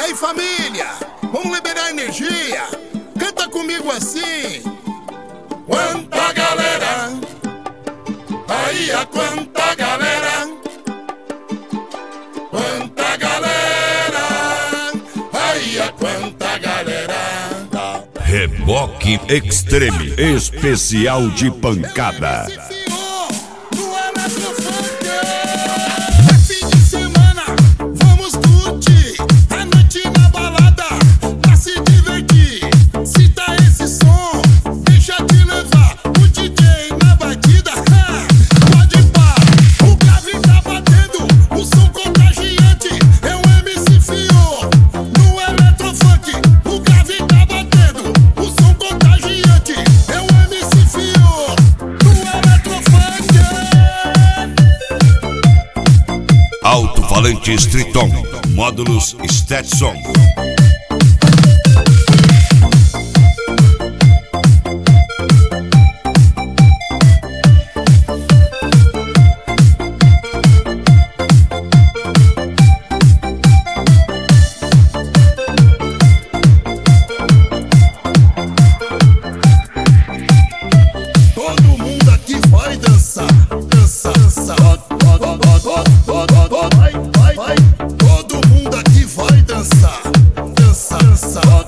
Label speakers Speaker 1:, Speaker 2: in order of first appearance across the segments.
Speaker 1: aí, família, vamos liberar energia. Canta comigo assim. Quanta galera, aí a quanta galera, quanta galera, aí a quanta galera.
Speaker 2: Reboque Extreme, especial de pancada. Alto-falante Striton, módulos Stetson.
Speaker 1: Todo mundo aqui vai dançar, dançar, dançar. Todo mundo aqui vai dançar, dançar, dançar.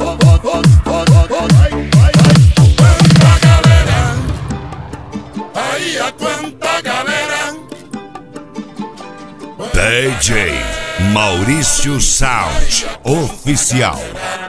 Speaker 1: Quanta galera, aí a quanta galera.
Speaker 2: DJ Maurício Sound Oficial.